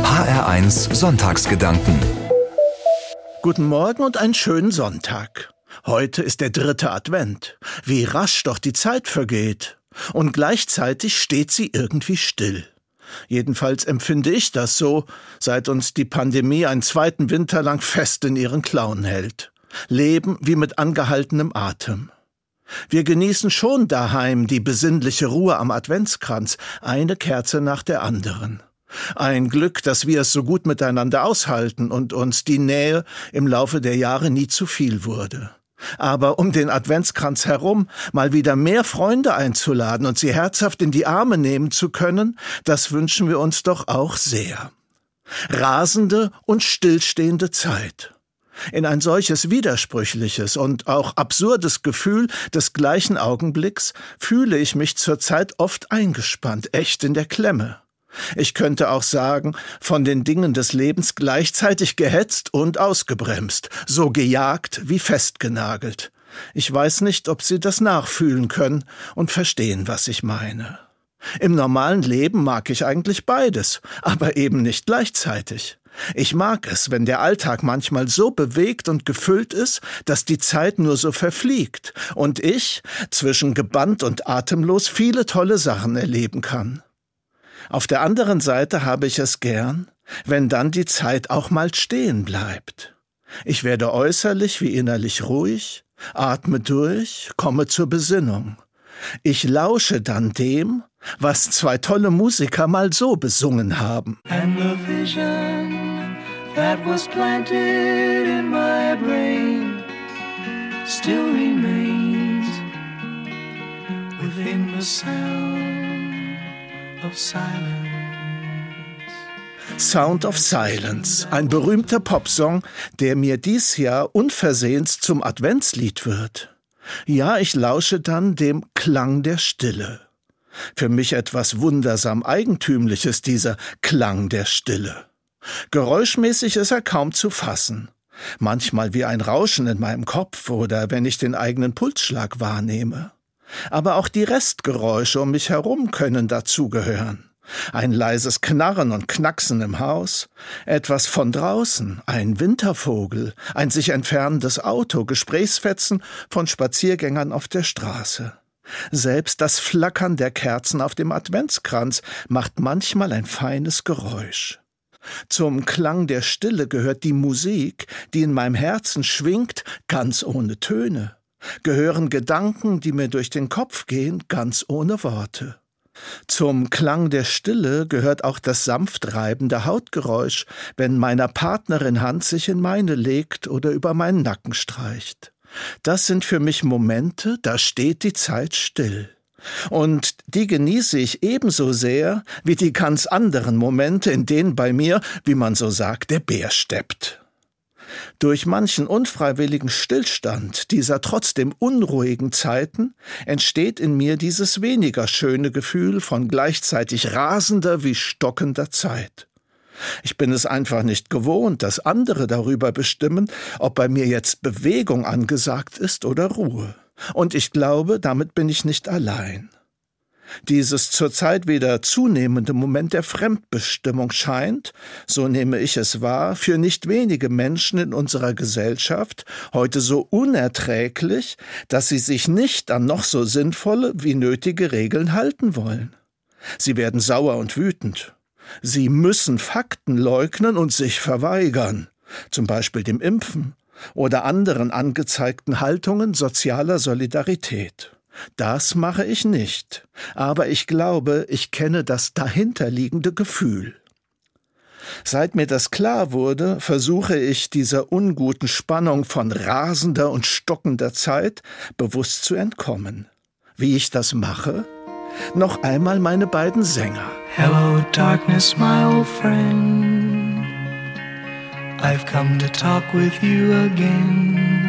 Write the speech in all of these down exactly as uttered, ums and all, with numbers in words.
H R eins Sonntagsgedanken. Guten Morgen und einen schönen Sonntag. Heute ist der dritte Advent. Wie rasch doch die Zeit vergeht. Und gleichzeitig steht sie irgendwie still. Jedenfalls empfinde ich das so, seit uns die Pandemie einen zweiten Winter lang fest in ihren Klauen hält. Leben wie mit angehaltenem Atem. Wir genießen schon daheim die besinnliche Ruhe am Adventskranz, eine Kerze nach der anderen. Ein Glück, dass wir es so gut miteinander aushalten und uns die Nähe im Laufe der Jahre nie zu viel wurde. Aber um den Adventskranz herum mal wieder mehr Freunde einzuladen und sie herzhaft in die Arme nehmen zu können, das wünschen wir uns doch auch sehr. Rasende und stillstehende Zeit. In ein solches widersprüchliches und auch absurdes Gefühl des gleichen Augenblicks fühle ich mich zurzeit oft eingespannt, echt in der Klemme. Ich könnte auch sagen, von den Dingen des Lebens gleichzeitig gehetzt und ausgebremst, so gejagt wie festgenagelt. Ich weiß nicht, ob Sie das nachfühlen können und verstehen, was ich meine. Im normalen Leben mag ich eigentlich beides, aber eben nicht gleichzeitig. Ich mag es, wenn der Alltag manchmal so bewegt und gefüllt ist, dass die Zeit nur so verfliegt und ich zwischen gebannt und atemlos viele tolle Sachen erleben kann. Auf der anderen Seite habe ich es gern, wenn dann die Zeit auch mal stehen bleibt. Ich werde äußerlich wie innerlich ruhig, atme durch, komme zur Besinnung. Ich lausche dann dem, was zwei tolle Musiker mal so besungen haben. And the vision that was planted in my brain still remains within the sound of silence. Sound of Silence, ein berühmter Popsong, der mir dies Jahr unversehens zum Adventslied wird. Ja, ich lausche dann dem Klang der Stille. Für mich etwas wundersam Eigentümliches, dieser Klang der Stille. Geräuschmäßig ist er kaum zu fassen. Manchmal wie ein Rauschen in meinem Kopf oder wenn ich den eigenen Pulsschlag wahrnehme. Aber auch die Restgeräusche um mich herum können dazugehören. Ein leises Knarren und Knacksen im Haus, etwas von draußen, ein Wintervogel, ein sich entfernendes Auto, Gesprächsfetzen von Spaziergängern auf der Straße. Selbst das Flackern der Kerzen auf dem Adventskranz macht manchmal ein feines Geräusch. Zum Klang der Stille gehört die Musik, die in meinem Herzen schwingt, ganz ohne Töne. Gehören Gedanken, die mir durch den Kopf gehen, ganz ohne Worte. Zum Klang der Stille gehört auch das sanft reibende Hautgeräusch, wenn meiner Partnerin Hand sich in meine legt oder über meinen Nacken streicht. Das sind für mich Momente, da steht die Zeit still. Und die genieße ich ebenso sehr wie die ganz anderen Momente, in denen bei mir, wie man so sagt, der Bär steppt. Durch manchen unfreiwilligen Stillstand dieser trotzdem unruhigen Zeiten entsteht in mir dieses weniger schöne Gefühl von gleichzeitig rasender wie stockender Zeit. Ich bin es einfach nicht gewohnt, dass andere darüber bestimmen, ob bei mir jetzt Bewegung angesagt ist oder Ruhe. Und ich glaube, damit bin ich nicht allein. Dieses zurzeit wieder zunehmende Moment der Fremdbestimmung scheint, so nehme ich es wahr, für nicht wenige Menschen in unserer Gesellschaft heute so unerträglich, dass sie sich nicht an noch so sinnvolle wie nötige Regeln halten wollen. Sie werden sauer und wütend. Sie müssen Fakten leugnen und sich verweigern, zum Beispiel dem Impfen oder anderen angezeigten Haltungen sozialer Solidarität. Das mache ich nicht, aber ich glaube, ich kenne das dahinterliegende Gefühl. Seit mir das klar wurde, versuche ich dieser unguten Spannung von rasender und stockender Zeit bewusst zu entkommen. Wie ich das mache? Noch einmal meine beiden Sänger. Hello darkness, my old friend. I've come to talk with you again.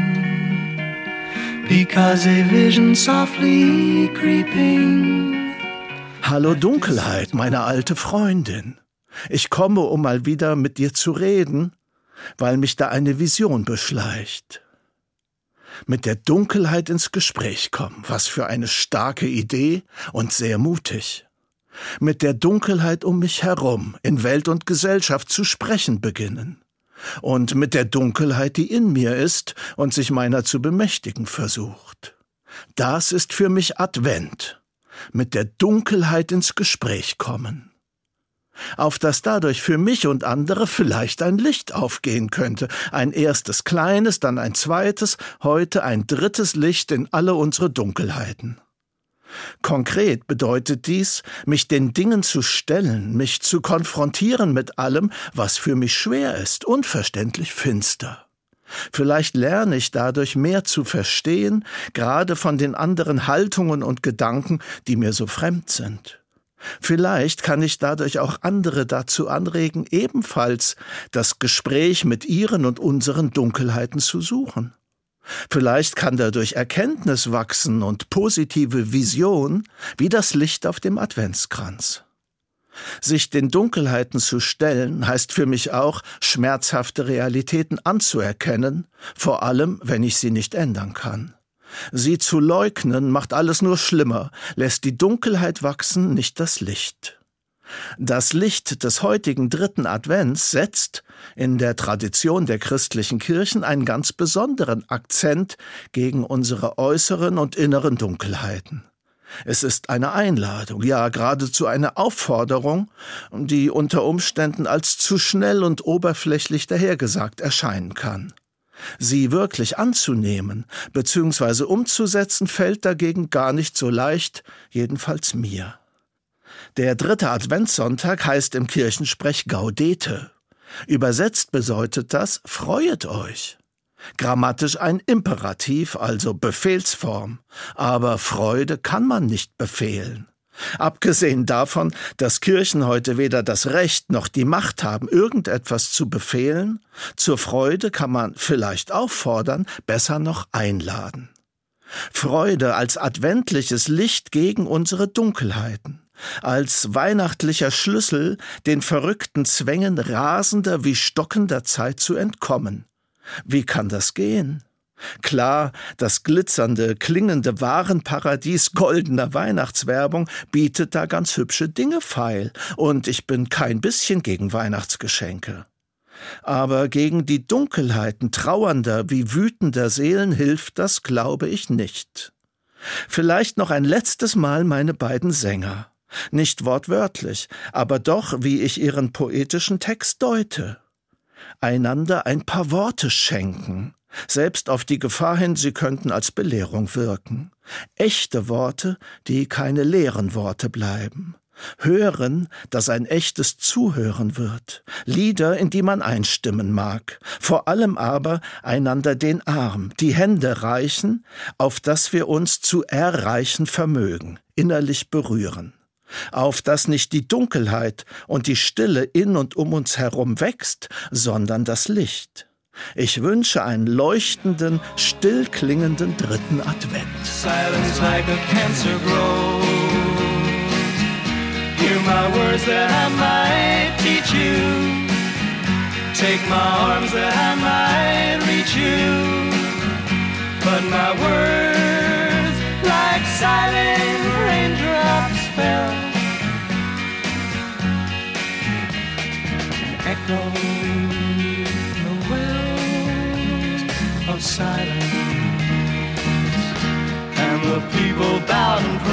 Because a vision softly creeping. Hallo Dunkelheit, meine alte Freundin. Ich komme, um mal wieder mit dir zu reden, weil mich da eine Vision beschleicht. Mit der Dunkelheit ins Gespräch kommen, was für eine starke Idee und sehr mutig. mit der Dunkelheit um mich herum in Welt und Gesellschaft zu sprechen beginnen und mit der Dunkelheit, die in mir ist und sich meiner zu bemächtigen versucht. Das ist für mich Advent, mit der Dunkelheit ins Gespräch kommen. Auf das dadurch für mich und andere vielleicht ein Licht aufgehen könnte, ein erstes kleines, dann ein zweites, heute ein drittes Licht in alle unsere Dunkelheiten. Konkret bedeutet dies, mich den Dingen zu stellen, mich zu konfrontieren mit allem, was für mich schwer ist, unverständlich finster. Vielleicht lerne ich dadurch mehr zu verstehen, gerade von den anderen Haltungen und Gedanken, die mir so fremd sind. Vielleicht kann ich dadurch auch andere dazu anregen, ebenfalls das Gespräch mit ihren und unseren Dunkelheiten zu suchen. Vielleicht kann dadurch Erkenntnis wachsen und positive Vision wie das Licht auf dem Adventskranz. Sich den Dunkelheiten zu stellen, heißt für mich auch, schmerzhafte Realitäten anzuerkennen, vor allem, wenn ich sie nicht ändern kann. Sie zu leugnen, macht alles nur schlimmer, lässt die Dunkelheit wachsen, nicht das Licht. Das Licht des heutigen dritten Advents setzt in der Tradition der christlichen Kirchen einen ganz besonderen Akzent gegen unsere äußeren und inneren Dunkelheiten. Es ist eine Einladung, ja geradezu eine Aufforderung, die unter Umständen als zu schnell und oberflächlich dahergesagt erscheinen kann. Sie wirklich anzunehmen bzw. umzusetzen, fällt dagegen gar nicht so leicht, jedenfalls mir. Der dritte Adventssonntag heißt im Kirchensprech Gaudete. Übersetzt bedeutet das, freuet euch. Grammatisch ein Imperativ, also Befehlsform. Aber Freude kann man nicht befehlen. Abgesehen davon, dass Kirchen heute weder das Recht noch die Macht haben, irgendetwas zu befehlen, zur Freude kann man vielleicht auffordern, besser noch einladen. Freude als adventliches Licht gegen unsere Dunkelheiten, als weihnachtlicher Schlüssel, den verrückten Zwängen rasender wie stockender Zeit zu entkommen. Wie kann das gehen? Klar, das glitzernde, klingende Warenparadies goldener Weihnachtswerbung bietet da ganz hübsche Dinge feil, und ich bin kein bisschen gegen Weihnachtsgeschenke. Aber gegen die Dunkelheiten trauernder wie wütender Seelen hilft das, glaube ich, nicht. Vielleicht noch ein letztes Mal meine beiden Sänger. Nicht wortwörtlich, aber doch, wie ich ihren poetischen Text deute. Einander ein paar Worte schenken, selbst auf die Gefahr hin, sie könnten als Belehrung wirken. Echte Worte, die keine leeren Worte bleiben. Hören, dass ein echtes Zuhören wird. Lieder, in die man einstimmen mag. Vor allem aber einander den Arm, die Hände reichen, auf dass wir uns zu erreichen vermögen, innerlich berühren. Auf dass nicht die Dunkelheit und die Stille in und um uns herum wächst, sondern das Licht. Ich wünsche einen leuchtenden, still klingenden dritten Advent. Silence like a cancer grows. Hear my words that I might teach you. Take my arms that I might reach you. But my words, like silent raindrops, fell. Echo the wells of silence, and the people bowed and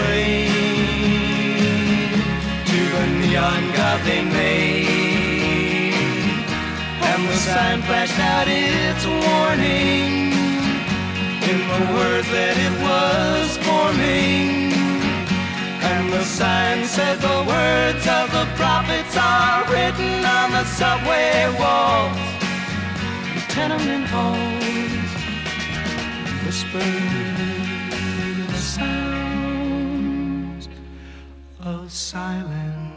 prayed to the neon god they made, and the sign flashed out its warning in the words that it was forming. And the sign said the words of the prophets are written on the subway walls, the tenement halls, whispered the sounds of silence.